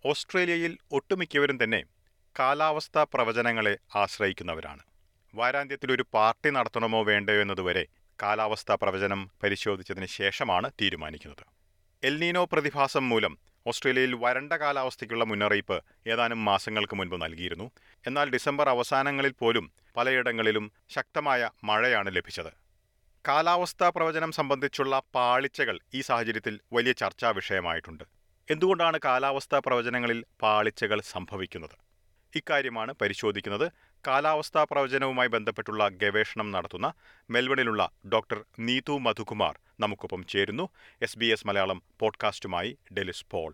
ഓസ്ട്രേലിയയിൽ ഒട്ടുമിക്കവരും തന്നെ കാലാവസ്ഥാ പ്രവചനങ്ങളെ ആശ്രയിക്കുന്നവരാണ്. വാരാന്ത്യത്തിൽ ഒരു പാർട്ടി നടത്തണമോ വേണ്ടയോ എന്നതുവരെ കാലാവസ്ഥാ പ്രവചനം പരിശോധിച്ചതിന് ശേഷമാണ് തീരുമാനിക്കുന്നത്. എൽനീനോ പ്രതിഭാസം മൂലം ഓസ്ട്രേലിയയിൽ വരണ്ട കാലാവസ്ഥയ്ക്കുള്ള മുന്നറിയിപ്പ് ഏതാനും മാസങ്ങൾക്ക് മുൻപ് നൽകിയിരുന്നു. എന്നാൽ ഡിസംബർ അവസാനങ്ങളിൽ പോലും പലയിടങ്ങളിലും ശക്തമായ മഴയാണ് ലഭിച്ചത്. കാലാവസ്ഥാ പ്രവചനം സംബന്ധിച്ചുള്ള പാളിച്ചകൾ ഈ സാഹചര്യത്തിൽ വലിയ ചർച്ചാ വിഷയമായിട്ടുണ്ട്. എന്തുകൊണ്ടാണ് കാലാവസ്ഥാ പ്രവചനങ്ങളിൽ പാളിച്ചകൾ സംഭവിക്കുന്നത്? ഇക്കാര്യമാണ് പരിശോധിക്കുന്നത്. കാലാവസ്ഥാ പ്രവചനവുമായി ബന്ധപ്പെട്ടുള്ള ഗവേഷണം നടത്തുന്ന മെൽബണിലുള്ള ഡോക്ടർ നീതു മധുകുമാർ നമുക്കൊപ്പം ചേരുന്നു. SBS മലയാളം പോഡ്കാസ്റ്റുമായി ഡെലിസ് പോൾ.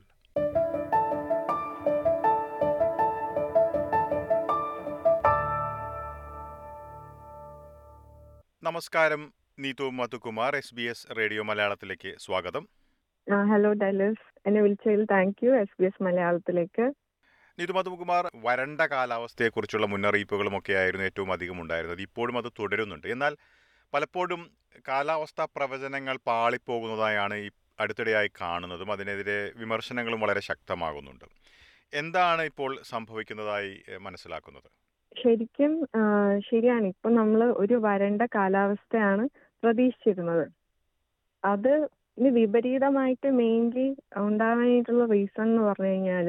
നമസ്കാരം നീതു മധുകുമാർ, SBS റേഡിയോ മലയാളത്തിലേക്ക് സ്വാഗതം. ഹലോ ഡെലിസ്, എന്നെ വിളിച്ചതിൽ താങ്ക് യു. SBS മലയാളത്തിലേക്ക്. നീതു മധുകുമാർ, വരണ്ട കാലാവസ്ഥയെക്കുറിച്ചുള്ള മുന്നറിയിപ്പുകളും ഒക്കെ ആയിരുന്നു ഏറ്റവും അധികം ഉണ്ടായിരുന്നത്. ഇപ്പോഴും അത് തുടരുന്നുണ്ട്. എന്നാൽ പലപ്പോഴും കാലാവസ്ഥാ പ്രവചനങ്ങൾ പാളിപ്പോകുന്നതായാണ് ഈ അടുത്തിടെയായി കാണുന്നതും അതിനെതിരെ വിമർശനങ്ങളും വളരെ ശക്തമാകുന്നുണ്ട്. എന്താണ് ഇപ്പോൾ സംഭവിക്കുന്നതായി മനസ്സിലാക്കുന്നത്? ശരിക്കും ശരിയാണ്. ഇപ്പം നമ്മൾ ഒരു വരണ്ട കാലാവസ്ഥയാണ് പ്രതീക്ഷിച്ചിരുന്നത്. അത് ഇനി വിപരീതമായിട്ട് മെയിൻലി ഉണ്ടാകാനായിട്ടുള്ള റീസൺ എന്ന് പറഞ്ഞു കഴിഞ്ഞാൽ,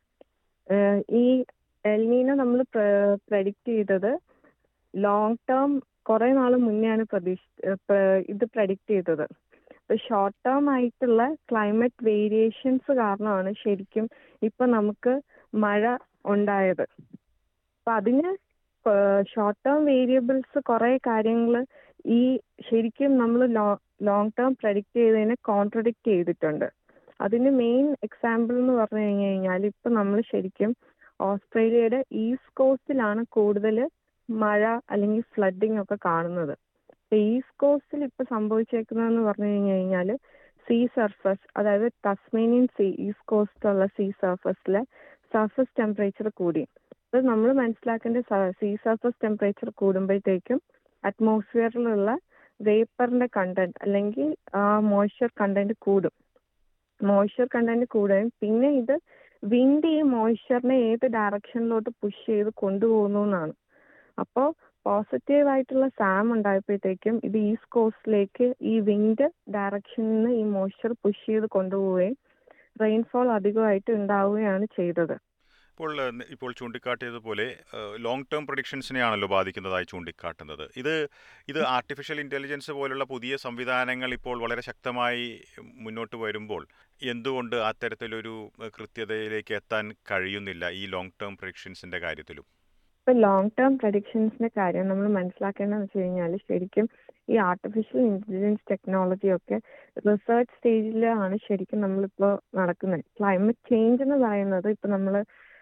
ഈ എൽനീനോ നമ്മൾ പ്രെഡിക്റ്റ് ചെയ്തത് ലോങ് ടേം കുറെ നാൾ മുന്നെയാണ് ഇത് പ്രെഡിക്റ്റ് ചെയ്തത്. അപ്പോൾ ഷോർട്ട് ടേം ആയിട്ടുള്ള ക്ലൈമറ്റ് വേരിയേഷൻസ് കാരണമാണ് ശരിക്കും ഇപ്പം നമുക്ക് മഴ ഉണ്ടായത്. അപ്പം അതിന് ഷോർട്ട് ടേം വേരിയബിൾസ് കുറേ കാര്യങ്ങൾ ഈ ശരിക്കും നമ്മൾ ലോങ് ടേം പ്രെഡിക്റ്റ് ചെയ്തതിനെ കോൺട്രഡിക്റ്റ് ചെയ്തിട്ടുണ്ട്. അതിന് മെയിൻ എക്സാമ്പിൾ എന്ന് പറഞ്ഞു കഴിഞ്ഞാൽ ഇപ്പം നമ്മൾ ശരിക്കും ഓസ്ട്രേലിയയുടെ ഈസ്റ്റ് കോസ്റ്റിലാണ് കൂടുതൽ മഴ അല്ലെങ്കിൽ ഫ്ലഡിങ് ഒക്കെ കാണുന്നത്. ഈസ്റ്റ് കോസ്റ്റിൽ ഇപ്പം സംഭവിച്ചേക്കുന്നതെന്ന് പറഞ്ഞു കഴിഞ്ഞാൽ സീ സർഫസ്, അതായത് തസ്മേനിയൻ സീ ഈസ്റ്റ് കോസ്റ്റിലുള്ള സീ സർഫസിലെ സർഫസ് ടെമ്പറേച്ചർ കൂടി. അത് നമ്മൾ മനസ്സിലാക്കേണ്ട, സീ സർഫസ് ടെമ്പറേച്ചർ കൂടുമ്പോഴത്തേക്കും അറ്റ്മോസ്ഫിയറിലുള്ള വേപ്പറിന്റെ കണ്ടന്റ് അല്ലെങ്കിൽ മോയ്സ്ചർ കണ്ടന്റ് കൂടും. മോയ്സ്ചർ കണ്ടന്റ് കൂടുകയും പിന്നെ ഇത് വിൻഡ് ഈ മോയ്സ്ചറിനെ ഏത് ഡയറക്ഷനിലോട്ട് പുഷ് ചെയ്ത് കൊണ്ടുപോകുന്നു എന്നാണ്. അപ്പോൾ പോസിറ്റീവായിട്ടുള്ള സാം ഉണ്ടായപ്പോഴത്തേക്കും ഇത് ഈസ്റ്റ് കോസ്റ്റിലേക്ക് ഈ വിൻഡ് ഡയറക്ഷനിൽ നിന്ന് ഈ മോയ്സ്ചർ പുഷ് ചെയ്ത് കൊണ്ടുപോവുകയും റെയിൻഫോൾ അധികമായിട്ട് ഉണ്ടാവുകയാണ് ചെയ്തത്. ഇപ്പോൾ ചൂണ്ടിക്കാട്ടിയതുപോലെ ലോങ് ടേം പ്രഡിക്ഷൻസിനെയാണല്ലോ ബാധിക്കുന്നതായി ചൂണ്ടിക്കാട്ടുന്നത്. ഇത് ആർട്ടിഫിഷ്യൽ ഇൻ്റലിജൻസ് പോലുള്ള പുതിയ സംവിധാനങ്ങൾ ഇപ്പോൾ വളരെ ശക്തമായി മുന്നോട്ട് വരുമ്പോൾ എന്തുകൊണ്ട് അത്തരത്തിലൊരു കൃത്യതയിലേക്ക് എത്താൻ കഴിയുന്നില്ല ഈ ലോങ് ടേം പ്രഡിക്ഷൻസിൻ്റെ കാര്യത്തിലും? ഇപ്പോൾ ലോങ് ടേം പ്രഡിക്ഷൻസിൻ്റെ കാര്യം നമ്മൾ മനസ്സിലാക്കേണ്ടതെന്ന് വെച്ച് കഴിഞ്ഞാൽ ശരിക്കും ഈ ആർട്ടിഫിഷ്യൽ ഇൻ്റലിജൻസ് ടെക്നോളജിയൊക്കെ റിസർച്ച് സ്റ്റേജിലാണ് ശരിക്കും നമ്മളിപ്പോൾ നടക്കുന്നത്. ക്ലൈമറ്റ് ചേഞ്ച് എന്ന് പറയുന്നത് ഇപ്പം നമ്മൾ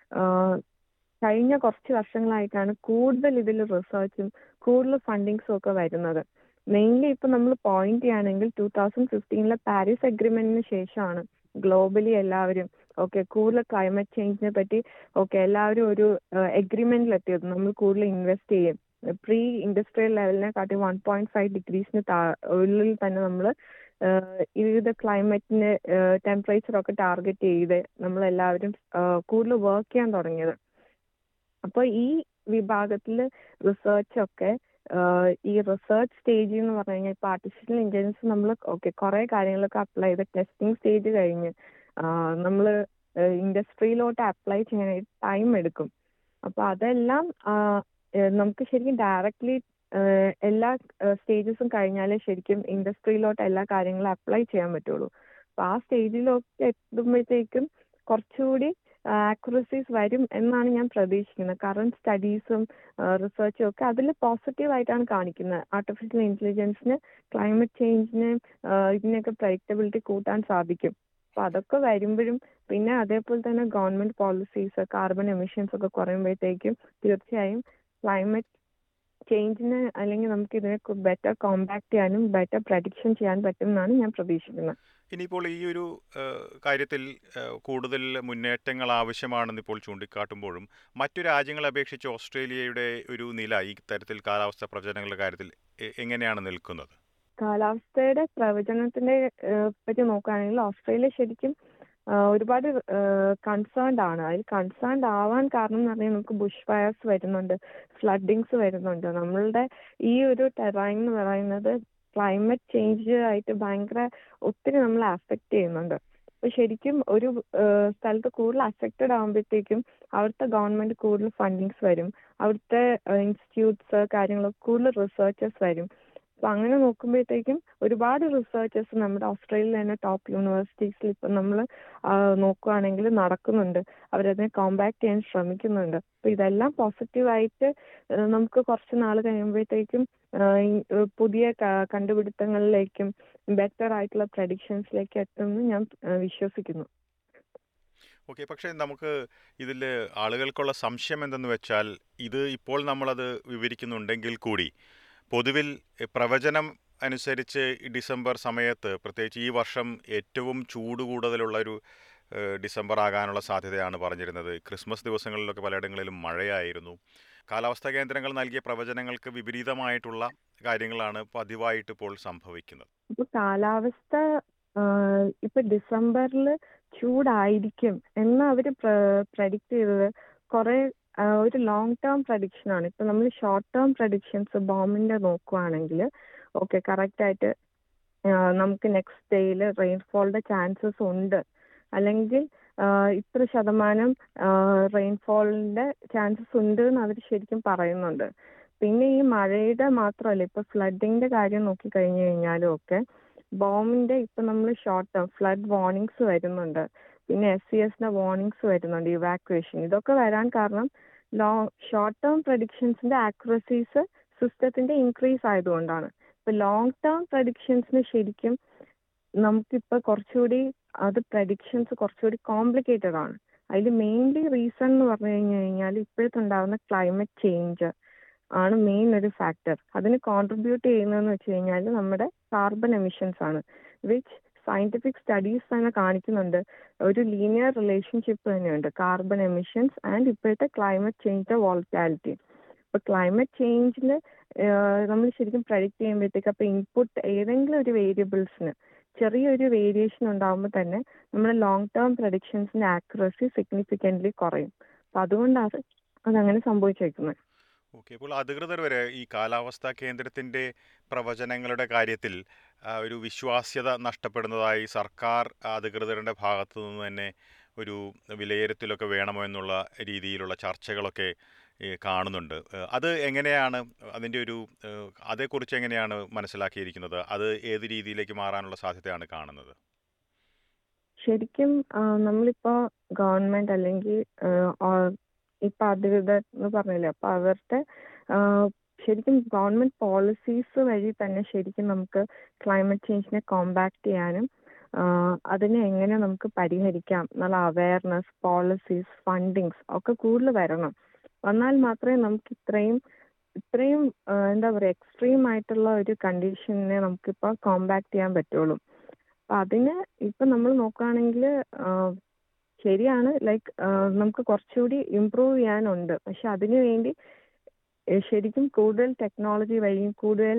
കഴിഞ്ഞ കുറച്ച് വർഷങ്ങളായിട്ടാണ് കൂടുതൽ ഇതിൽ റിസർച്ചും കൂടുതൽ ഫണ്ടിങ്സും ഒക്കെ വരുന്നത്. മെയിൻലി ഇപ്പം നമ്മൾ പോയിന്റ് ചെയ്യുകയാണെങ്കിൽ 2015 പാരീസ് അഗ്രിമെന്റിന് ശേഷമാണ് ഗ്ലോബലി എല്ലാവരും കൂടുതൽ ക്ലൈമറ്റ് ചേഞ്ചിനെ പറ്റി എല്ലാവരും ഒരു എഗ്രിമെന്റിലെത്തിയത്. നമ്മൾ കൂടുതൽ ഇൻവെസ്റ്റ് ചെയ്യും. പ്രീ ഇൻഡസ്ട്രിയൽ ലെവലിനെക്കാട്ടി 1.5 ഡിഗ്രീസിന് ഉള്ളിൽ തന്നെ നമ്മൾ വിവിധ ക്ലൈമറ്റിന്റെ ടെമ്പറേച്ചറൊക്കെ ടാർഗറ്റ് ചെയ്ത് നമ്മളെല്ലാവരും കൂടുതൽ വർക്ക് ചെയ്യാൻ തുടങ്ങിയത്. അപ്പോൾ ഈ വിഭാഗത്തിൽ റിസർച്ചൊക്കെ ഈ റിസർച്ച് സ്റ്റേജ് എന്ന് പറഞ്ഞു കഴിഞ്ഞാൽ ഇപ്പോൾ ആർട്ടിഫിഷ്യൽ ഇൻ്റലിജൻസ് നമ്മൾ കുറേ കാര്യങ്ങളൊക്കെ അപ്ലൈ ചെയ്ത് ടെസ്റ്റിംഗ് സ്റ്റേജ് കഴിഞ്ഞ് നമ്മൾ ഇൻഡസ്ട്രിയിലോട്ട് അപ്ലൈ ചെയ്യാനായിട്ട് ടൈം എടുക്കും. അപ്പോൾ അതെല്ലാം നമുക്ക് ശരിക്കും ഡയറക്റ്റ്ലി എല്ലാ സ്റ്റേജസും കഴിഞ്ഞാലേ ശരിക്കും ഇൻഡസ്ട്രിയിലോട്ട് എല്ലാ കാര്യങ്ങളും അപ്ലൈ ചെയ്യാൻ പറ്റുള്ളൂ. അപ്പോൾ ആ സ്റ്റേജിലൊക്കെ എത്തുമ്പോഴത്തേക്കും കുറച്ചുകൂടി ആക്യുറസീസ് വരും എന്നാണ് ഞാൻ പ്രതീക്ഷിക്കുന്നത്. കറണ്ട് സ്റ്റഡീസും റിസർച്ചും ഒക്കെ അതിൽ പോസിറ്റീവായിട്ടാണ് കാണിക്കുന്നത്. ആർട്ടിഫിഷ്യൽ ഇൻ്റലിജൻസിന് ക്ലൈമറ്റ് ചേഞ്ചിനെ ഇതിനൊക്കെ പ്രഡിക്റ്റബിലിറ്റി കൂട്ടാൻ സാധിക്കും. അപ്പോൾ അതൊക്കെ വരുമ്പോഴും പിന്നെ അതേപോലെ തന്നെ ഗവൺമെൻറ് പോളിസീസ്, കാർബൺ എമിഷൻസ് ഒക്കെ കുറയുമ്പോഴത്തേക്കും തീർച്ചയായും ക്ലൈമറ്റ് ചേഞ്ചിന് അല്ലെങ്കിൽ നമുക്ക് ഇതിനെ ബെറ്റർ കോമ്പാക്ട് ചെയ്യാനും ബെറ്റർ പ്രഡിക്ഷൻ ചെയ്യാൻ പറ്റും എന്നാണ് ഞാൻ പ്രതീക്ഷിക്കുന്നത്. ഇനിയിപ്പോൾ ഈ ഒരു കാര്യത്തിൽ കൂടുതൽ മുന്നേറ്റങ്ങൾ ആവശ്യമാണെന്ന് ഇപ്പോൾ ചൂണ്ടിക്കാട്ടുമ്പോഴും മറ്റു രാജ്യങ്ങളെ അപേക്ഷിച്ച് ഓസ്ട്രേലിയയുടെ ഒരു നില ഈ തരത്തിൽ കാലാവസ്ഥാ പ്രവചനങ്ങളുടെ കാര്യത്തിൽ എങ്ങനെയാണ് നിൽക്കുന്നത്? കാലാവസ്ഥയുടെ പ്രവചനത്തിനെ പറ്റി നോക്കുകയാണെങ്കിൽ ഓസ്ട്രേലിയ ശരിക്കും ഒരുപാട് കൺസേൺഡ് ആണ്. അതിൽ കൺസേൺഡ് ആവാൻ കാരണം എന്ന് പറഞ്ഞാൽ നമുക്ക് ബുഷ് ഫയർസ് വരുന്നുണ്ട്, ഫ്ലഡിങ്സ് വരുന്നുണ്ട്. നമ്മളുടെ ഈ ഒരു ടെറൈൻ എന്ന് പറയുന്നത് ക്ലൈമറ്റ് ചേഞ്ച് ആയിട്ട് ഭയങ്കര ഒത്തിരി നമ്മളെ അഫക്റ്റ് ചെയ്യുന്നുണ്ട്. അപ്പൊ ശരിക്കും ഒരു സ്ഥലത്ത് കൂടുതൽ അഫക്റ്റഡ് ആകുമ്പോഴത്തേക്കും അവിടുത്തെ ഗവൺമെന്റ് കൂടുതൽ ഫണ്ടിങ്സ് വരും, അവിടുത്തെ ഇൻസ്റ്റിറ്റ്യൂട്ട്സ് കാര്യങ്ങളൊക്കെ കൂടുതൽ റിസർച്ചേഴ്സ് വരും. അപ്പൊ അങ്ങനെ നോക്കുമ്പോഴത്തേക്കും ഒരുപാട് റിസർച്ചേഴ്സ് നമ്മുടെ ഓസ്ട്രേലിയയിൽ തന്നെ ടോപ്പ് യൂണിവേഴ്സിറ്റീസിൽ ഇപ്പം നമ്മൾ നോക്കുകയാണെങ്കിൽ നടക്കുന്നുണ്ട്. അവരതിനെ കോമ്പാക്ട് ചെയ്യാൻ ശ്രമിക്കുന്നുണ്ട്. അപ്പൊ ഇതെല്ലാം പോസിറ്റീവായിട്ട് നമുക്ക് കുറച്ച് നാൾ കഴിയുമ്പോഴത്തേക്കും പുതിയ കണ്ടുപിടുത്തങ്ങളിലേക്കും ബെറ്റർ ആയിട്ടുള്ള പ്രഡിക്ഷൻസിലേക്ക് എത്തുമെന്ന് ഞാൻ വിശ്വസിക്കുന്നു. ഓക്കെ, പക്ഷേ നമുക്ക് ഇതിൽ ആളുകൾക്കുള്ള സംശയം എന്തെന്ന് വെച്ചാൽ ഇത് ഇപ്പോൾ നമ്മളത് വിവരിക്കുന്നുണ്ടെങ്കിൽ കൂടി പൊതുവിൽ പ്രവചനം അനുസരിച്ച് ഈ ഡിസംബർ സമയത്ത് പ്രത്യേകിച്ച് ഈ വർഷം ഏറ്റവും ചൂട് കൂടുതലുള്ളൊരു ഡിസംബർ ആകാനുള്ള സാധ്യതയാണ് പറഞ്ഞിരുന്നത്. ക്രിസ്മസ് ദിവസങ്ങളിലൊക്കെ പലയിടങ്ങളിലും മഴയായിരുന്നു. കാലാവസ്ഥാ കേന്ദ്രങ്ങൾ നൽകിയ പ്രവചനങ്ങൾക്ക് വിപരീതമായിട്ടുള്ള കാര്യങ്ങളാണ് പതിവായിട്ട് ഇപ്പോൾ സംഭവിക്കുന്നത്. ഇപ്പൊ കാലാവസ്ഥ ഇപ്പൊ ഡിസംബറിൽ ചൂടായിരിക്കും എന്ന് അവര് പ്രഡിക്റ്റ് ചെയ്തത് കുറെ ഒരു ലോങ് ടേം പ്രഡിക്ഷൻ ആണ്. ഇപ്പൊ നമ്മൾ ഷോർട്ട് ടേം പ്രഡിക്ഷൻസ് ബോമിന്റെ നോക്കുവാണെങ്കിൽ ഓക്കെ കറക്റ്റ് ആയിട്ട് നമുക്ക് നെക്സ്റ്റ് ഡേയിൽ റെയിൻഫോളിന്റെ ചാൻസസ് ഉണ്ട്, അല്ലെങ്കിൽ ഇത്ര ശതമാനം റെയിൻഫോളിന്റെ ചാൻസസ് ഉണ്ട് എന്ന് അവർ ശരിക്കും പറയുന്നുണ്ട്. പിന്നെ ഈ മഴയുടെ മാത്രമല്ല, ഇപ്പൊ ഫ്ലഡിന്റെ കാര്യം നോക്കിക്കഴിഞ്ഞു കഴിഞ്ഞാലും ഒക്കെ ബോമിന്റെ ഇപ്പൊ നമ്മൾ ഷോർട്ട് ടേം ഫ്ലഡ് വാർണിംഗ്സ് വരുന്നുണ്ട്, പിന്നെ SCSന്റെ വാർണിംഗ്സ് വരുന്നുണ്ട്, ഇവാക്വേഷൻ. ഇതൊക്കെ വരാൻ കാരണം ഷോർട്ട് ടേം പ്രഡിക്ഷൻസിന്റെ ആക്യുറസീസ് സിസ്റ്റത്തിന്റെ ഇൻക്രീസ് ആയതുകൊണ്ടാണ്. ഇപ്പൊ ലോങ് ടേം പ്രഡിക്ഷൻസിന് ശരിക്കും നമുക്കിപ്പോൾ കുറച്ചുകൂടി അത് പ്രഡിക്ഷൻസ് കുറച്ചുകൂടി കോംപ്ലിക്കേറ്റഡ് ആണ്. അതിൽ മെയിൻലി റീസൺ എന്ന് പറഞ്ഞു കഴിഞ്ഞു കഴിഞ്ഞാൽ ഇപ്പോഴത്തെ ഉണ്ടാകുന്ന ക്ലൈമറ്റ് ചേഞ്ച് ആണ് മെയിൻ ഒരു ഫാക്ടർ. അതിന് കോൺട്രിബ്യൂട്ട് ചെയ്യുന്നതെന്ന് വെച്ച് കഴിഞ്ഞാൽ നമ്മുടെ കാർബൺ എമിഷൻസ് ആണ്, വിച്ച് സയന്റിഫിക് സ്റ്റഡീസ് തന്നെ കാണിക്കുന്നുണ്ട്. ഒരു ലീനിയർ റിലേഷൻഷിപ്പ് തന്നെയുണ്ട് കാർബൺ എമിഷൻസ് ആൻഡ് ഇപ്പോഴത്തെ ക്ലൈമറ്റ് ചേഞ്ചിന്റെ വോളറ്റാലിറ്റി. ഇപ്പൊ ക്ലൈമറ്റ് ചേഞ്ചിൽ നമ്മൾ ശരിക്കും പ്രഡിക്റ്റ് ചെയ്യുമ്പോഴത്തേക്ക് അപ്പൊ ഇൻപുട്ട് ഏതെങ്കിലും ഒരു വേരിയബിൾസിന് ചെറിയൊരു വേരിയേഷൻ ഉണ്ടാകുമ്പോൾ തന്നെ നമ്മുടെ ലോങ് ടേം പ്രഡിക്ഷൻസിന്റെ ആക്യുറസി സിഗ്നിഫിക്കൻ്റ്ലി കുറയും. അപ്പൊ അതുകൊണ്ടാണ് അതങ്ങനെ സംഭവിച്ചേക്കുന്നത്. ഓക്കെ, ഇപ്പോൾ അധികൃതർ വരെ ഈ കാലാവസ്ഥാ കേന്ദ്രത്തിൻ്റെ പ്രവചനങ്ങളുടെ കാര്യത്തിൽ ഒരു വിശ്വാസ്യത നഷ്ടപ്പെടുന്നതായി സർക്കാർ അധികൃതരുടെ ഭാഗത്തു നിന്ന് തന്നെ ഒരു വിലയിരുത്തലൊക്കെ വേണമോ എന്നുള്ള രീതിയിലുള്ള ചർച്ചകളൊക്കെ കാണുന്നുണ്ട്. അത് എങ്ങനെയാണ് അതിൻ്റെ ഒരു അതേക്കുറിച്ച് എങ്ങനെയാണ് മനസ്സിലാക്കിയിരിക്കുന്നത്? അത് ഏത് രീതിയിലേക്ക് മാറാനുള്ള സാധ്യതയാണ് കാണുന്നത്? ശരിക്കും നമ്മളിപ്പോ ഗവൺമെന്റ് അല്ലെങ്കിൽ ഇപ്പൊ അധികൃതർ എന്ന് പറഞ്ഞില്ലേ, അപ്പൊ അവരുടെ ശരിക്കും ഗവൺമെന്റ് പോളിസീസ് വഴി തന്നെ ശരിക്കും നമുക്ക് ക്ലൈമറ്റ് ചേഞ്ചിനെ കോമ്പാക്ട് ചെയ്യാനും അതിനെ എങ്ങനെ നമുക്ക് പരിഹരിക്കാം എന്നുള്ള അവയർനെസ്, പോളിസീസ്, ഫണ്ടിങ്സ് ഒക്കെ കൂടുതൽ വന്നാൽ മാത്രമേ നമുക്ക് ഇത്രയും എന്താ പറയുക എക്സ്ട്രീം ആയിട്ടുള്ള ഒരു കണ്ടീഷനെ നമുക്കിപ്പോൾ കോമ്പാക്ട് ചെയ്യാൻ പറ്റുള്ളൂ. അപ്പൊ അതിന് ഇപ്പൊ നമ്മൾ നോക്കുകയാണെങ്കിൽ ശരിയാണ്, ലൈക്ക് നമുക്ക് കുറച്ചുകൂടി ഇംപ്രൂവ് ചെയ്യാനുണ്ട്. പക്ഷെ അതിനു വേണ്ടി ശരിക്കും കൂടുതൽ ടെക്നോളജി വഴിയും കൂടുതൽ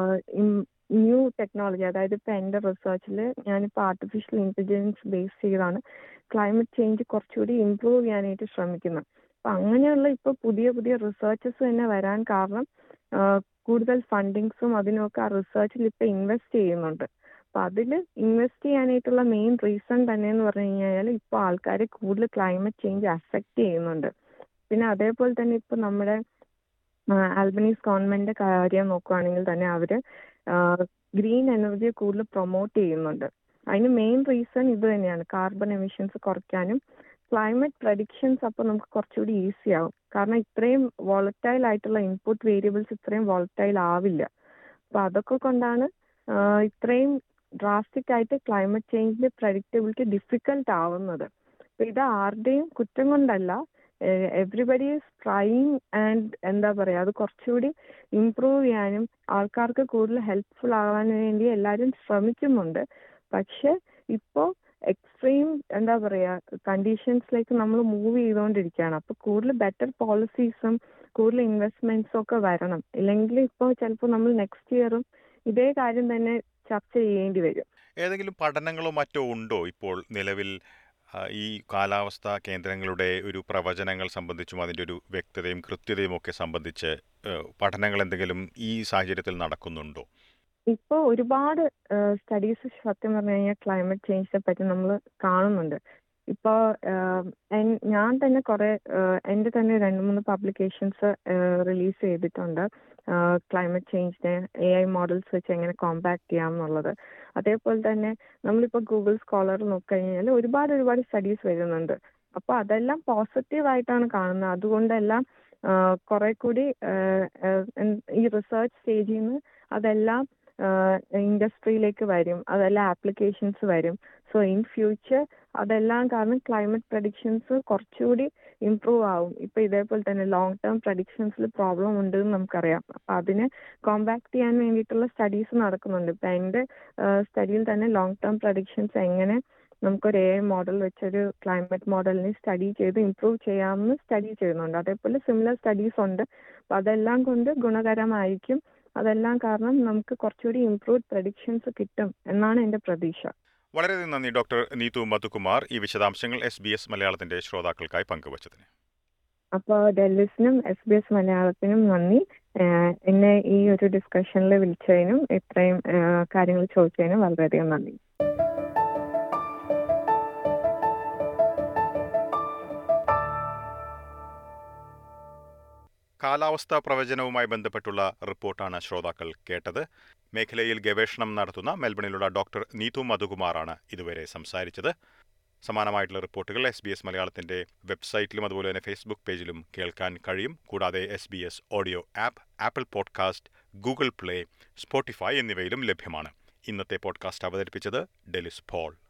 ന്യൂ ടെക്നോളജി, അതായത് ഇപ്പൊ എൻ്റെ റിസർച്ചിൽ ഞാനിപ്പോൾ ആർട്ടിഫിഷ്യൽ ഇന്റലിജൻസ് ബേസ് ചെയ്താണ് ക്ലൈമറ്റ് ചേഞ്ച് കുറച്ചുകൂടി ഇംപ്രൂവ് ചെയ്യാനായിട്ട് ശ്രമിക്കുന്നത്. അപ്പൊ അങ്ങനെയുള്ള ഇപ്പൊ പുതിയ പുതിയ റിസർച്ചസ് തന്നെ വരാൻ കാരണം കൂടുതൽ ഫണ്ടിങ്സും അതിനൊക്കെ ആ റിസർച്ചിൽ ഇപ്പൊ ഇൻവെസ്റ്റ് ചെയ്യുന്നുണ്ട്. അപ്പൊ അതിൽ ഇൻവെസ്റ്റ് ചെയ്യാനായിട്ടുള്ള മെയിൻ റീസൺ തന്നെ എന്ന് പറഞ്ഞു കഴിഞ്ഞാൽ ഇപ്പൊ ആൾക്കാരെ കൂടുതൽ ക്ലൈമറ്റ് ചേഞ്ച് അഫക്റ്റ് ചെയ്യുന്നുണ്ട്. പിന്നെ അതേപോലെ തന്നെ ഇപ്പൊ നമ്മുടെ ആൽബനീസ് ഗവൺമെന്റിന്റെ കാര്യം നോക്കുകയാണെങ്കിൽ തന്നെ അവര് ഗ്രീൻ എനർജിയെ കൂടുതൽ പ്രൊമോട്ട് ചെയ്യുന്നുണ്ട്. അതിന് മെയിൻ റീസൺ ഇത് തന്നെയാണ്, കാർബൺ എമിഷൻസ് കുറയ്ക്കാനും ക്ലൈമറ്റ് പ്രഡിക്ഷൻസ്. അപ്പോൾ നമുക്ക് കുറച്ചുകൂടി ഈസി ആവും, കാരണം ഇത്രയും വോളറ്റൈൽ ആയിട്ടുള്ള ഇൻപുട്ട് വേരിയബിൾസ് ഇത്രയും വോളറ്റൈൽ ആവില്ല. അപ്പൊ അതൊക്കെ കൊണ്ടാണ് ഇത്രയും ഡ്രാസ്റ്റിക് ആയിട്ട് ക്ലൈമറ്റ് ചേഞ്ചിന്റെ പ്രഡിക്റ്റബിലിറ്റി ഡിഫിക്കൽട്ട് ആവുന്നത്. അപ്പൊ ഇത് ആരുടെയും കുറ്റം കൊണ്ടല്ല, എവ്രിബഡി ഈസ് ട്രൈയിങ് ആൻഡ് എന്താ പറയാ അത് കുറച്ചുകൂടി ഇംപ്രൂവ് ചെയ്യാനും ആൾക്കാർക്ക് കൂടുതൽ ഹെൽപ്ഫുൾ ആവാൻ വേണ്ടി എല്ലാവരും ശ്രമിക്കുന്നുണ്ട്. പക്ഷെ ഇപ്പോ എക്സ്ട്രീം എന്താ പറയാ കണ്ടീഷൻസിലേക്ക് നമ്മൾ മൂവ് ചെയ്തുകൊണ്ടിരിക്കുകയാണ്. അപ്പൊ കൂടുതൽ ബെറ്റർ പോളിസീസും കൂടുതൽ ഇൻവെസ്റ്റ്മെന്റ്സും ഒക്കെ വരണം. ഇല്ലെങ്കിൽ ഇപ്പോൾ ചിലപ്പോൾ നമ്മൾ നെക്സ്റ്റ് ഇയറും ഇതേ കാര്യം തന്നെ ചർച്ച ചെയ്യേണ്ടി വരും. ഏതെങ്കിലും പഠനങ്ങളോ മറ്റോ ഉണ്ടോ ഇപ്പോൾ നിലവിൽ ഈ കാലാവസ്ഥാ കേന്ദ്രങ്ങളുടെ ഒരു പ്രവചനങ്ങൾ സംബന്ധിച്ചും അതിൻ്റെ ഒരു വ്യക്തതയും കൃത്യതയും ഒക്കെ സംബന്ധിച്ച് പഠനങ്ങൾ എന്തെങ്കിലും ഈ സാഹചര്യത്തിൽ നടക്കുന്നുണ്ടോ? ഇപ്പൊ ഒരുപാട് സ്റ്റഡീസ് സത്യം പറഞ്ഞു കഴിഞ്ഞാൽ ക്ലൈമറ്റ് ചേഞ്ചിനെ പറ്റി നമ്മൾ കാണുന്നുണ്ട്. ഇപ്പൊ ഞാൻ തന്നെ കുറെ എൻ്റെ തന്നെ 2-3 പബ്ലിക്കേഷൻസ് റിലീസ് ചെയ്തിട്ടുണ്ട്. ക്ലൈമറ്റ് ചേഞ്ചിനെ AI മോഡൽസ് വെച്ച് എങ്ങനെ കോമ്പാക്ട് ചെയ്യാം എന്നുള്ളത്. അതേപോലെ തന്നെ നമ്മളിപ്പോൾ ഗൂഗിൾ സ്കോളർ നോക്കിക്കഴിഞ്ഞാൽ ഒരുപാട് സ്റ്റഡീസ് വരുന്നുണ്ട്. അപ്പോൾ അതെല്ലാം പോസിറ്റീവായിട്ടാണ് കാണുന്നത്. അതുകൊണ്ടെല്ലാം കുറെ കൂടി ഈ റിസർച്ച് സ്റ്റേജിൽ നിന്ന് അതെല്ലാം ഇൻഡസ്ട്രിയിലേക്ക് വരും, അതെല്ലാം ആപ്ലിക്കേഷൻസ് വരും. സോ ഇൻ ഫ്യൂച്ചർ അതെല്ലാം കാരണം ക്ലൈമറ്റ് പ്രഡിക്ഷൻസ് കുറച്ചുകൂടി ഇംപ്രൂവ് ആവും. ഇപ്പൊ ഇതേപോലെ തന്നെ ലോങ് ടേം പ്രഡിക്ഷൻസിൽ പ്രോബ്ലം ഉണ്ട് എന്ന് നമുക്കറിയാം. അപ്പൊ അതിനെ കോമ്പാക്ട് ചെയ്യാൻ വേണ്ടിയിട്ടുള്ള സ്റ്റഡീസ് നടക്കുന്നുണ്ട്. ഇപ്പൊ എൻ്റെ സ്റ്റഡിയിൽ തന്നെ ലോങ് ടേം പ്രഡിക്ഷൻസ് എങ്ങനെ നമുക്കൊരു AI മോഡൽ വെച്ചൊരു ക്ലൈമറ്റ് മോഡലിനെ സ്റ്റഡി ചെയ്ത് ഇംപ്രൂവ് ചെയ്യാമെന്ന് സ്റ്റഡി ചെയ്യുന്നുണ്ട്. അതേപോലെ സിമിലർ സ്റ്റഡീസ് ഉണ്ട്. അപ്പൊ അതെല്ലാം കൊണ്ട് ഗുണകരമായിരിക്കും. അതെല്ലാം കാരണം നമുക്ക് കുറച്ചുകൂടി ഇംപ്രൂവ്ഡ് പ്രഡിക്ഷൻസ് കിട്ടും എന്നാണ് എൻ്റെ പ്രതീക്ഷ. വളരെയധികം നന്ദി ഡോക്ടർ നീതു മധുകുമാർ ഈ വിശദാംശങ്ങൾ SBS മലയാളത്തിന്റെ ശ്രോതാക്കൾക്കായി പങ്കുവച്ചതിന്. അപ്പോൾ ഡെല്ലിസിനും SBS മലയാളത്തിനും നന്ദി. എന്നെ ഈ ഒരു ഡിസ്കഷനിൽ വിളിച്ചതിനും ഇത്രയും കാര്യങ്ങൾ ചോദിച്ചതിനും വളരെയധികം നന്ദി. കാലാവസ്ഥാ പ്രവചനവുമായി ബന്ധപ്പെട്ടുള്ള റിപ്പോർട്ടാണ് ശ്രോതാക്കൾ കേട്ടത്. മേഖലയിൽ ഗവേഷണം നടത്തുന്ന മെൽബണിലുള്ള ഡോക്ടർ നീതു മധുകുമാറാണ് ഇതുവരെ സംസാരിച്ചത്. സമാനമായിട്ടുള്ള റിപ്പോർട്ടുകൾ SBS മലയാളത്തിന്റെ വെബ്സൈറ്റിലും അതുപോലെ തന്നെ ഫേസ്ബുക്ക് പേജിലും കേൾക്കാൻ കഴിയും. കൂടാതെ SBS audio app, Apple podcast, Google play, Spotify എന്നിവയിലും ലഭ്യമാണ്. ഇന്നത്തെ പോഡ്കാസ്റ്റ് അവതരിപ്പിച്ചത് ഡെലിസ് പോൾ.